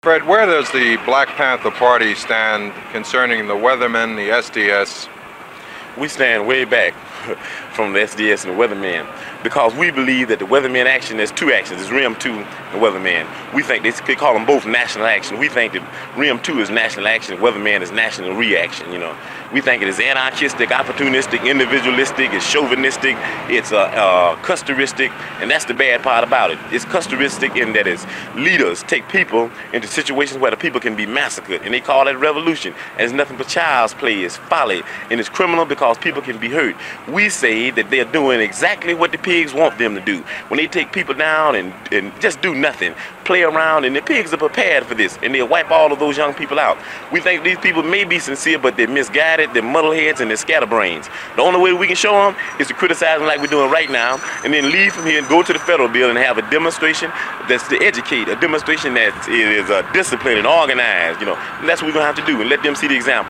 Fred, where does the Black Panther Party stand concerning the Weathermen, the SDS? We stand way back from the SDS and the Weathermen because we believe that the Weathermen action, there's two actions, there's RIM 2 and Weathermen. We think they call them both national action. We think that RIM 2 is national action, Weathermen is national reaction, you know. We think it is anarchistic, opportunistic, individualistic, it's chauvinistic, it's custoristic, and that's the bad part about it. It's custoristic in that its leaders take people into situations where the people can be massacred, and they call that revolution. And it's nothing but child's play, it's folly, and it's criminal because people can be hurt. We say that they're doing exactly what the pigs want them to do. When they take people down and just do nothing, play around, and the pigs are prepared for this, and they'll wipe all of those young people out. We think these people may be sincere, but they're misguided, they're muddleheads, and they're scatterbrains. The only way we can show them is to criticize them like we're doing right now, and then leave from here and go to the federal building and have a demonstration that's to educate, a demonstration that is disciplined and organized, you know. And that's what we're going to have to do, and let them see the example.